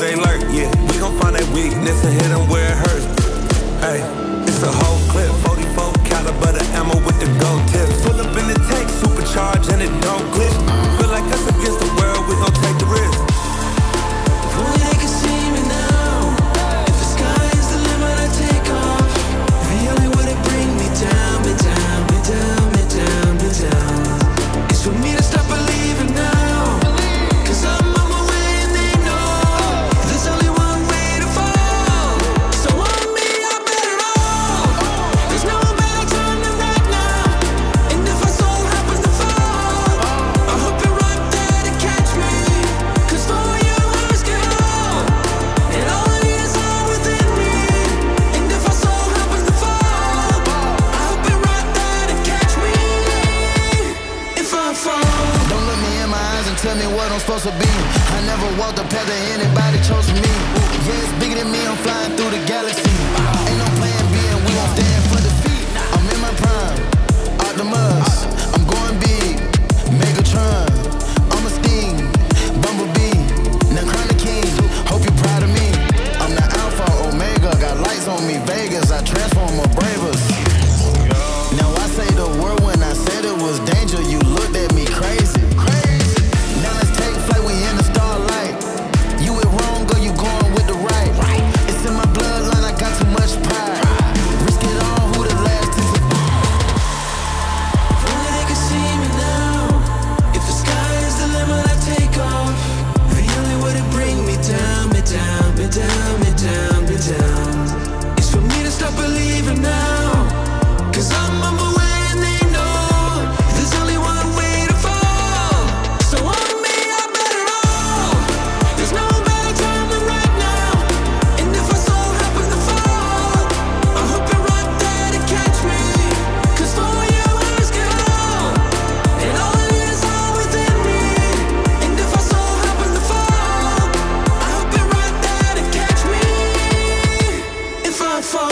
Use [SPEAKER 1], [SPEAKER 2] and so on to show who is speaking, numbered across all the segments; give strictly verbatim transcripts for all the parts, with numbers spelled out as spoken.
[SPEAKER 1] they lurk, yeah. We gon' find that weakness and hit them where it hurts. Hey, it's a whole clip, forty-four caliber, the ammo with the gold tips. Pull up in the tank, supercharged and it don't glitch. Feel like us against the world, we gon' take the risk.
[SPEAKER 2] If only they could see me now. If the sky is the limit, I take off. Really would it bring me down, me down, me down, me down, me down. It's for me to stop believing now. Cause I'm on my way and they know there's only one way to fall. So on me, I bet it all. There's no better time than right now. And if my soul happens to fall, I hope you're right there to catch me. Cause for you I risk it all. And all I need is all within me. And if my soul happens to fall, I hope you're right there to catch me. If I fall,
[SPEAKER 3] don't look me in my eyes and tell me what I'm supposed to be. I never walked the path that anybody chose for me. Yeah, it's bigger than me, I'm flying through the galaxy. Ain't no plan B and we won't stand for defeat. I'm in my prime, Optimus, I'm going big, Megatron, I'm a Sting, Bumblebee, now crown the king, hope you're proud of me. I'm the Alpha, Omega, got lights on me, Vegas, I transform my bravers. Now I say the word when I said it was danger, you looked at me crazy. Now let's take flight, we in the starlight. You went wrong, girl, you going with the right. It's in my bloodline, I got too much pride. Risk it all, who the last to survive?
[SPEAKER 2] if only they could see me now. If the sky is the limit, I take off. Really would it bring me down, me down, me down, me down, me down. It's for me to stop believing now. Cause I'm on my way and they know there's only one way to fall. So on me, I bet it all. There's no better time than right now. And if my soul happens to fall, I hope you're right there to catch me. Cause for you I risk it all. And all I need is all within me. And if my soul happens to fall, I hope you're right there to catch me. If I fall.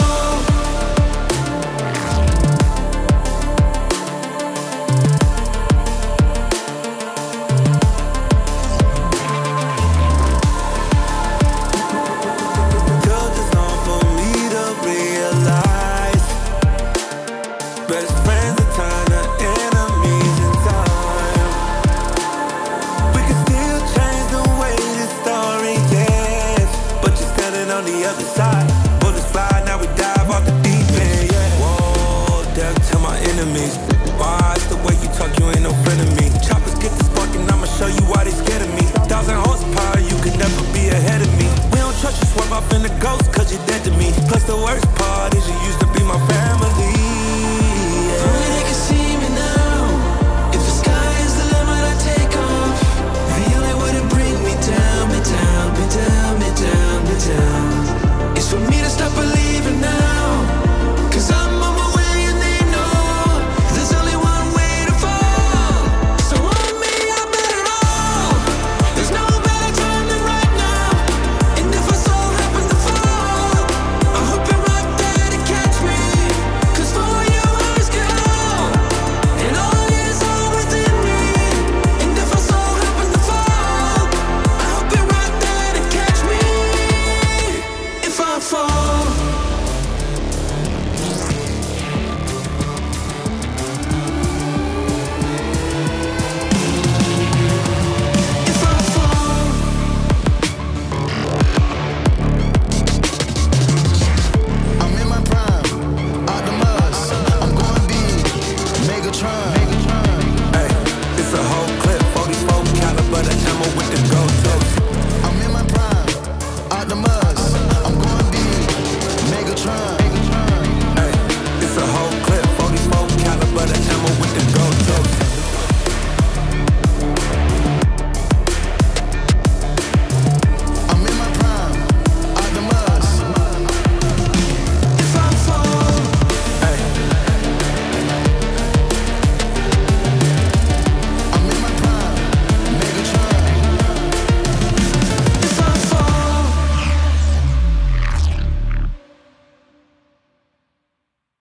[SPEAKER 1] Girl, just on for me to realize best friends are turn to enemies in time. We can still change the way this story ends, but you're standing on the other side. Bullets fly, now we dive off the deep end, yeah. Whoa, death to my enemies. Watch the way you talk, you ain't no friend of me. Choppers get the spark and I'ma show you why they scared of me. Thousand horsepower, you could never